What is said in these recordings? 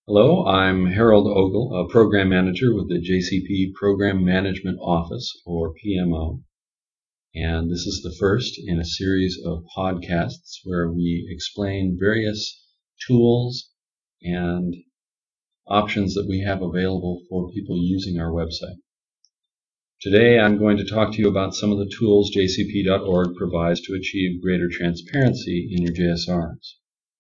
Hello, I'm Harold Ogle, a Program Manager with the JCP Program Management Office, or PMO. And this is the first in a series of podcasts where we explain various tools and options that we have available for people using our website. Today I'm going to talk to you about some of the tools jcp.org provides to achieve greater transparency in your JSRs.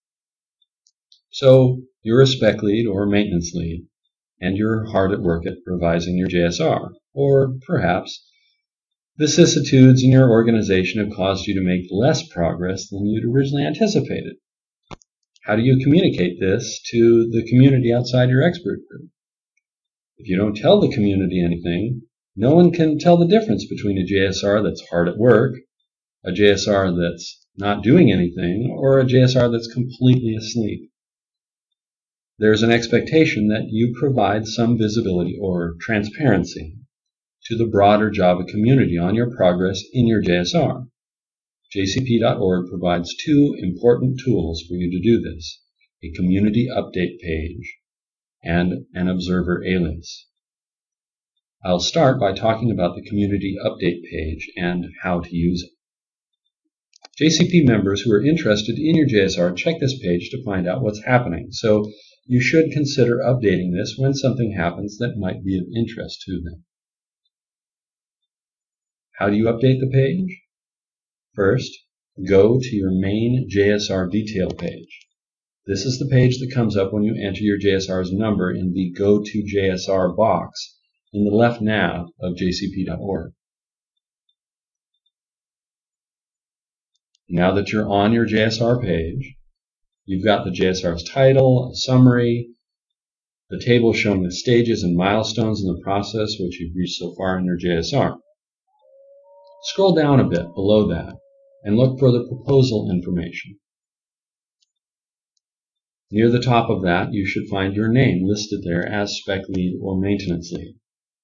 So, you're a spec lead or maintenance lead, and you're hard at work at revising your JSR, or perhaps vicissitudes in your organization have caused you to make less progress than you'd originally anticipated. How do you communicate this to the community outside your expert group? If you don't tell the community anything, no one can tell the difference between a JSR that's hard at work, a JSR that's not doing anything, or a JSR that's completely asleep. There's an expectation that you provide some visibility or transparency to the broader Java community on your progress in your JSR. JCP.org provides two important tools for you to do this: a community update page and an observer alias. I'll start by talking about the community update page and how to use it. JCP members who are interested in your JSR check this page to find out what's happening, so you should consider updating this when something happens that might be of interest to them. How do you update the page? First, go to your main JSR detail page. This is the page that comes up when you enter your JSR's number in the Go to JSR box in the left nav of jcp.org. Now that you're on your JSR page, you've got the JSR's title, a summary, the table showing the stages and milestones in the process which you've reached so far in your JSR. Scroll down a bit below that and look for the proposal information. Near the top of that, you should find your name listed there as spec lead or maintenance lead.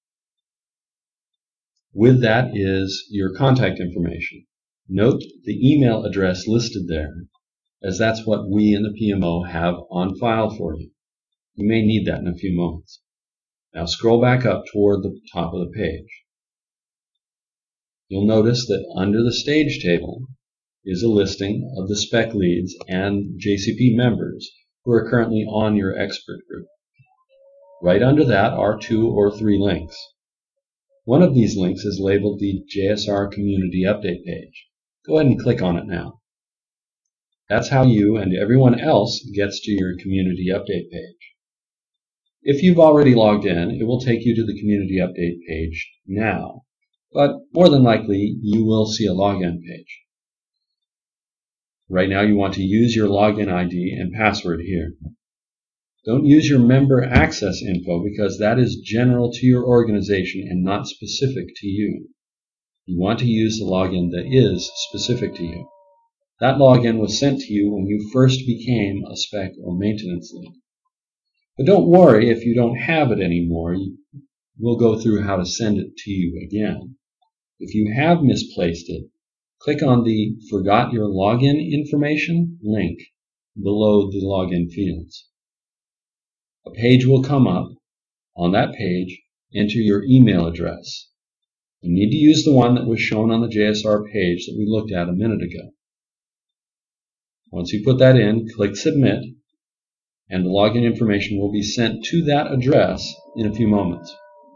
With that is your contact information. Note the email address listed there, as that's what we in the PMO have on file for you. You may need that in a few moments. Now scroll back up toward the top of the page. You'll notice that under the stage table is a listing of the spec leads and JCP members who are currently on your expert group. Right under that are 2 or 3 links. One of these links is labeled the JSR Community Update page. Go ahead and click on it now. That's how you and everyone else gets to your Community Update page. If you've already logged in, it will take you to the Community Update page now, but more than likely you will see a login page. Right now you want to use your login ID and password here. Don't use your member access info because that is general to your organization and not specific to you. You want to use the login that is specific to you. That login was sent to you when you first became a spec or maintenance lead. But don't worry if you don't have it anymore. We'll go through how to send it to you again. If you have misplaced it, click on the Forgot Your Login Information link below the login fields. A page will come up. On that page, enter your email address. You need to use the one that was shown on the JSR page that we looked at a minute ago. Once you put that in, click Submit, and the login information will be sent to that address in a few moments.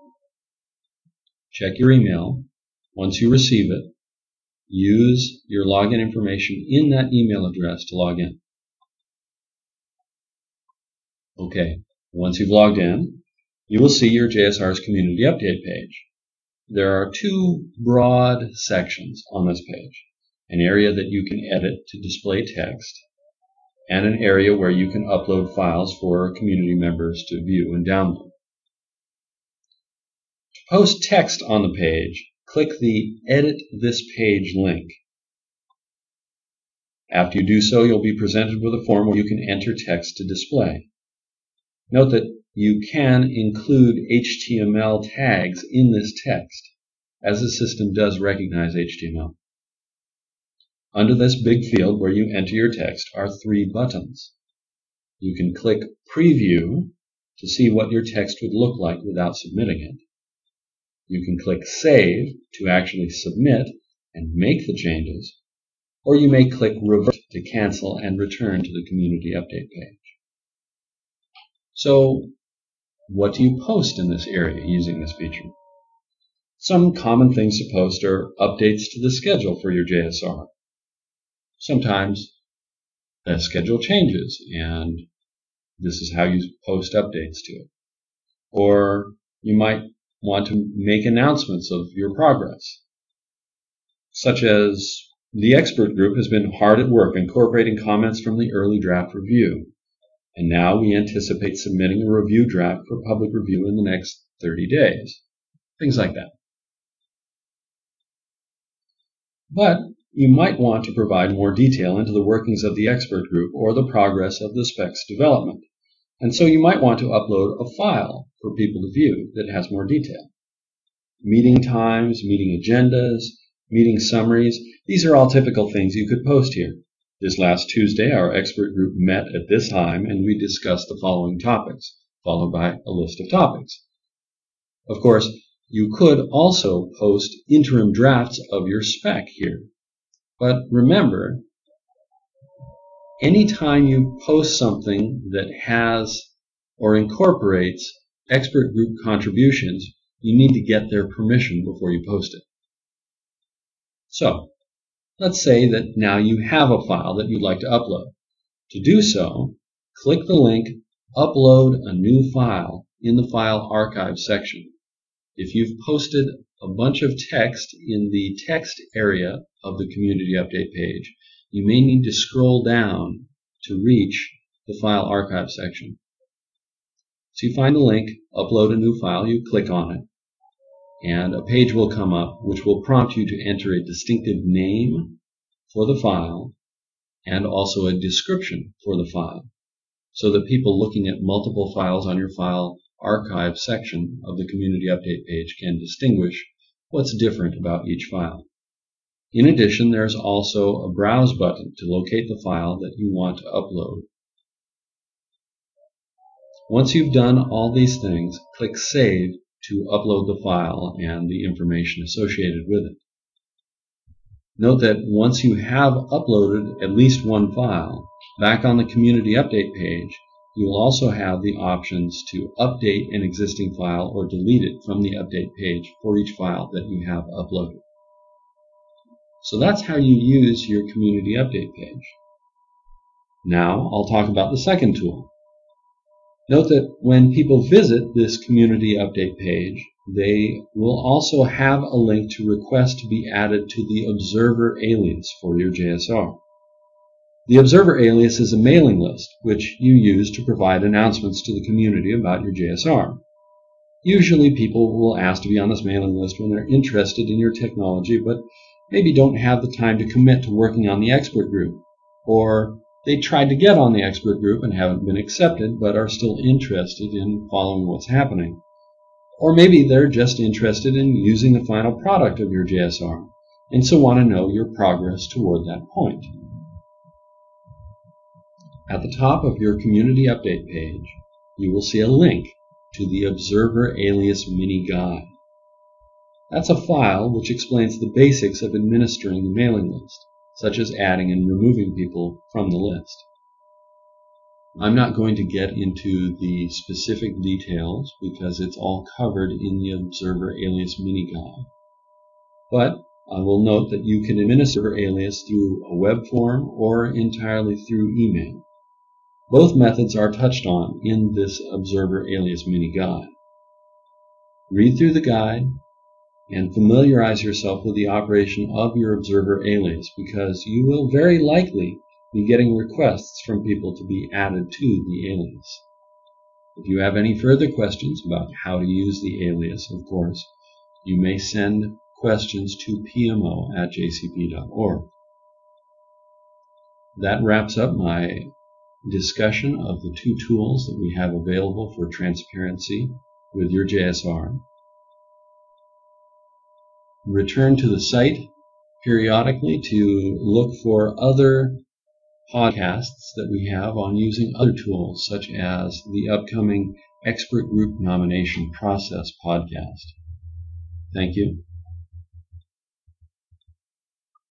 Check your email. Once you receive it, use your login information in that email address to log in. Okay, once you've logged in, you will see your JSR's Community Update page. There are 2 broad sections on this page: an area that you can edit to display text, and an area where you can upload files for community members to view and download. To post text on the page, click the Edit This Page link. After you do so, you'll be presented with a form where you can enter text to display. Note that you can include HTML tags in this text, as the system does recognize HTML. Under this big field where you enter your text are 3 buttons. You can click Preview to see what your text would look like without submitting it. You can click Save to actually submit and make the changes, or you may click Revert to cancel and return to the community update page. So, what do you post in this area using this feature? Some common things to post are updates to the schedule for your JSR. Sometimes the schedule changes, and this is how you post updates to it. Or you might want to make announcements of your progress, such as the expert group has been hard at work incorporating comments from the early draft review, and now we anticipate submitting a review draft for public review in the next 30 days. Things like that. But you might want to provide more detail into the workings of the expert group or the progress of the specs development. And so you might want to upload a file for people to view that has more detail. Meeting times, meeting agendas, meeting summaries, these are all typical things you could post here. This last Tuesday, our expert group met at this time and we discussed the following topics, followed by a list of topics. Of course, you could also post interim drafts of your spec here. But remember, anytime you post something that has or incorporates expert group contributions, you need to get their permission before you post it. So, let's say that now you have a file that you'd like to upload. To do so, click the link Upload a New File in the File Archive section. If you've posted a bunch of text in the text area of the Community Update page, you may need to scroll down to reach the File Archive section. So you find the link, Upload a New File, you click on it, and a page will come up which will prompt you to enter a distinctive name for the file and also a description for the file, so that people looking at multiple files on your File Archive section of the Community Update page can distinguish what's different about each file. In addition, there's also a Browse button to locate the file that you want to upload. Once you've done all these things, click Save to upload the file and the information associated with it. Note that once you have uploaded at least one file, back on the Community Update page, you will also have the options to update an existing file or delete it from the update page for each file that you have uploaded. So that's how you use your Community Update page. Now I'll talk about the second tool. Note that when people visit this Community Update page, they will also have a link to request to be added to the Observer alias for your JSR. The Observer alias is a mailing list which you use to provide announcements to the community about your JSR. Usually people will ask to be on this mailing list when they're interested in your technology but maybe don't have the time to commit to working on the expert group, or they tried to get on the expert group and haven't been accepted but are still interested in following what's happening. Or maybe they're just interested in using the final product of your JSR and so want to know your progress toward that point. At the top of your Community Update page, you will see a link to the Observer Alias Mini Guide. That's a file which explains the basics of administering the mailing list, such as adding and removing people from the list. I'm not going to get into the specific details because it's all covered in the Observer Alias Mini Guide. But I will note that you can administer Alias through a web form or entirely through email. Both methods are touched on in this Observer Alias Mini Guide. Read through the guide and familiarize yourself with the operation of your Observer alias because you will very likely be getting requests from people to be added to the alias. If you have any further questions about how to use the alias, of course, you may send questions to pmo@jcp.org. That wraps up my discussion of the two tools that we have available for transparency with your JSR. Return to the site periodically to look for other podcasts that we have on using other tools, such as the upcoming Expert Group Nomination Process podcast. Thank you.